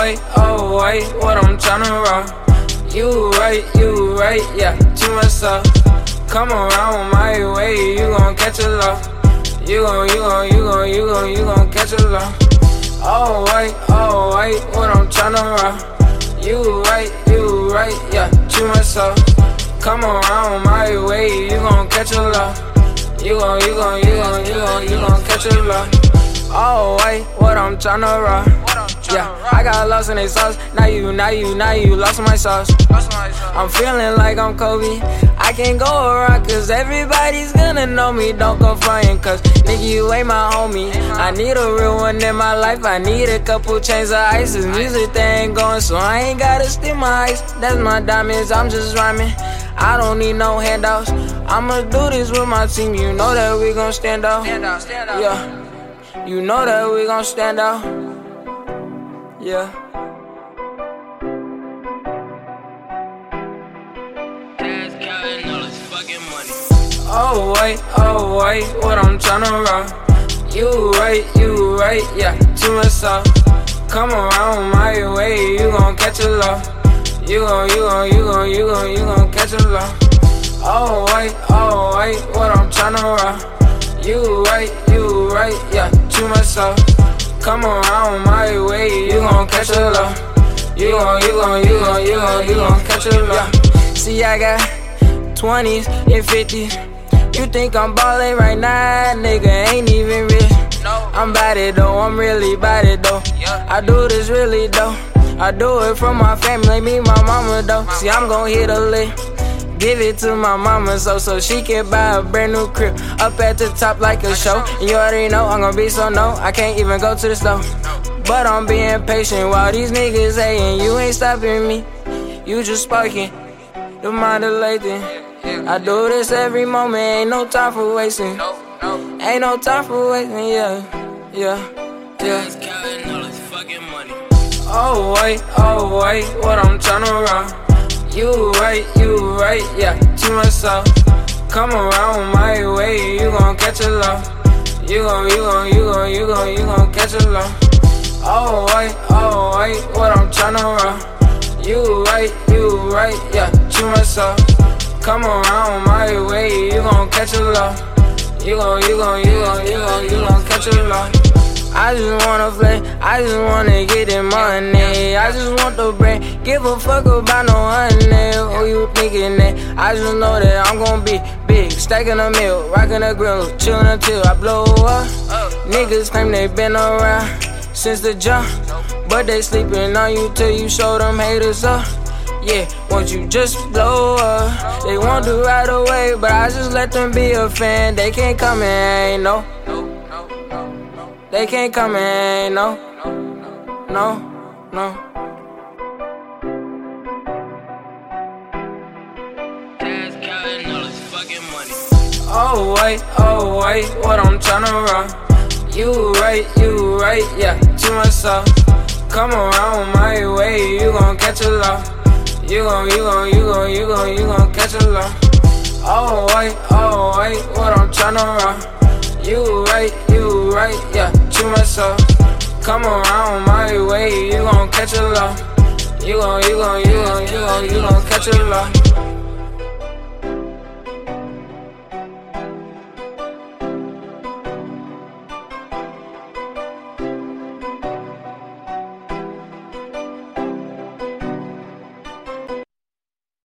wait, what I'm tryna roll. You right, yeah, to myself. Come around my way, you gon' catch a love. You gon' catch a love. Oh wait, what I'm tryna roll. You right, yeah, to myself. Come around my way, you gon' catch a love. You gon' catch a love. Oh wait, what I'm tryna roll. Yeah, I got lost in they sauce. Now you lost my sauce. I'm feeling like I'm Kobe. I can't go around cause everybody's gonna know me. Don't go frontin' cause nigga, you ain't my homie. I need a real one in my life. I need a couple chains of ice. This music they ain't going, so I ain't gotta steal my ice. That's my diamonds, I'm just rhyming. I don't need no handouts. I'ma do this with my team. You know that we gon' stand out. Yeah, you know that we gon' stand out. Yeah. Oh wait, what I'm tryna roll. You right, yeah, to myself. Come around my way, you gon' catch a love. You gon' catch a love. Oh wait, what I'm tryna roll. You right, yeah, to myself. Come around my way, you gon' catch a love. You gon' catch a love. See, I got 20s and 50s. You think I'm ballin' right now, nigga, ain't even real. I'm bout it though, I'm really bout it though. I do this really though. I do it for my family, me, my mama though. See, I'm gon' hit a lick, give it to my mama so she can buy a brand new crib. Up at the top like a show, and you already know I'm gon' be so no. I can't even go to the store, but I'm being patient while these niggas hating. You ain't stopping me, you just sparking the modulating. I do this every moment, ain't no time for wasting. Ain't no time for wasting, yeah. Oh wait, what I'm tryna roll. You right, yeah, to myself. Come around my way, you gon' catch a love. You gon' catch a love. Oh wait, what I'm tryna roll. You right, yeah, to myself. Come around my way, you gon' catch a love. You gon' catch a love. I just wanna play, I just wanna get the money. I just want the bread, give a fuck about no honey. Who you thinking that? I just know that I'm gon' be big, stacking a meal, rocking a grill, chillin' until I blow up. Niggas claim they been around since the jump, but they sleeping on you till you show them haters up. Yeah, once you just blow up, they want to right away, but I just let them be a fan. They can't come in, no. They can't come in, no. Oh wait, what I'm tryna roll. You right, yeah, to myself. Come around my way, you gon' catch a love. You gon' catch a love. Oh wait, what I'm tryna roll. You right, yeah, to myself. Come around my way, you gon' catch a love. You gon' catch a love.